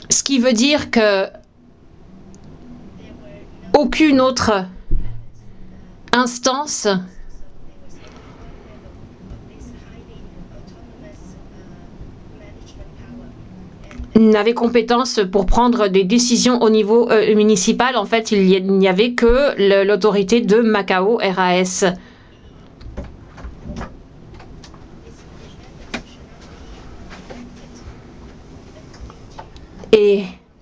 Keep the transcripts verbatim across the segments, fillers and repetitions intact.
Ce qui veut dire que aucune autre instance n'avait compétence pour prendre des décisions au niveau euh, municipal. En fait, il n'y avait que l'autorité de Macao R A S. Et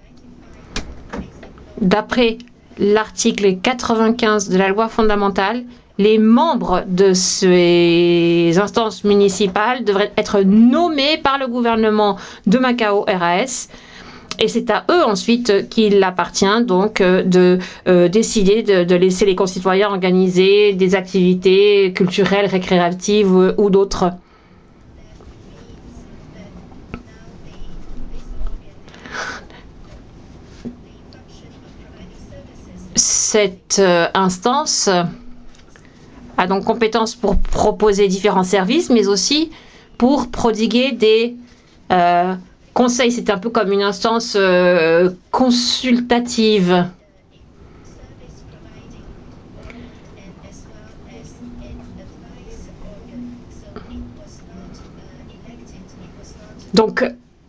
d'après l'article quatre-vingt-quinze de la loi fondamentale, les membres de ces instances municipales devraient être nommés par le gouvernement de Macao R A S. Et c'est à eux ensuite qu'il appartient donc de euh, décider de, de laisser les concitoyens organiser des activités culturelles, récréatives ou, ou d'autres. Cette euh, instance a donc compétence pour proposer différents services, mais aussi pour prodiguer des euh, conseils. C'est un peu comme une instance euh, consultative. Donc,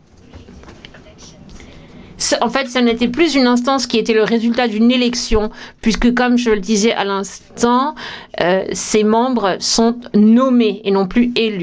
en fait, ça n'était plus une instance qui était le résultat d'une élection, puisque, comme je le disais à l'instant, euh, ses membres sont nommés et non plus élus.